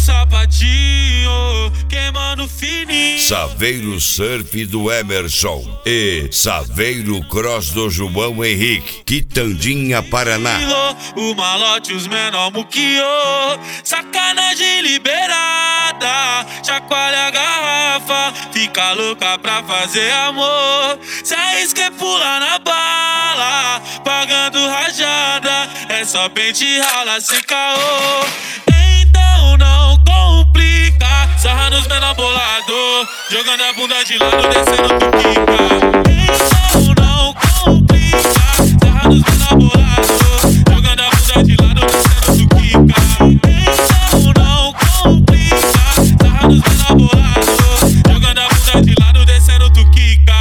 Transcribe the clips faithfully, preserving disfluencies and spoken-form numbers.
sapatinho, queimando fininho. Saveiro Surf do Emerson e Saveiro Cross do João Henrique, Quitandinha, Paraná. O malote, os menor muquiô, sacanagem liberada, chacoalha a garrafa, fica louca pra fazer amor. Se arrisca e pula na bala, pagando rajada, é só pente rala sem caô. Então não complica, sarra nos menor bolado, jogando a bunda de lado, descendo tu quica. Então não complica, sarra nos menor bolado, jogando a bunda de lado, descendo tu quica. Então não complica, sarra nos menor bolado, jogando a bunda de lado, descendo tu quica.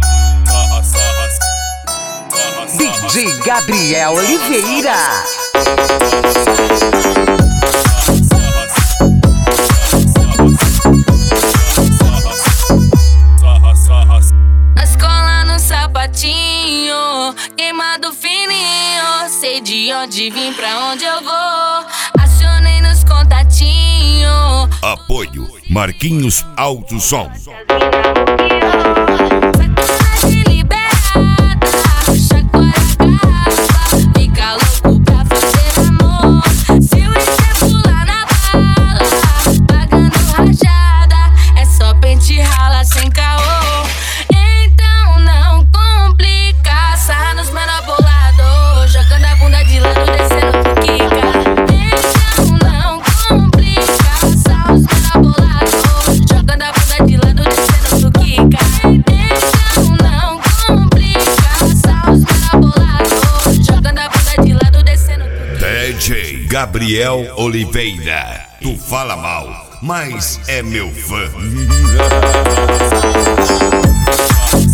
D J Gabriel Oliveira. Nós cola no sapatinho, queimado fininho, sei de onde vim, pra onde eu vou, acionei nos contatinhos. Apoio Marquinhos Alto Som. Sacanagem liberada, chacoalha a garrafa, fica louco pra fazer amor. Se o isqueiro pular na bala, pagando rajada, é só pente rala sem caô. Então não complica, sarra nos menor bolado, jogando a bunda de lado, descendo pro quica. Então não complica, sarra nos menor bolado, jogando a bunda de lado, descendo pro quica. Então não complica, sarra nos menor bolado, jogando a bunda de lado, descendo pro quica. D J Gabriel Oliveira. Tu fala mal, mas é meu fã.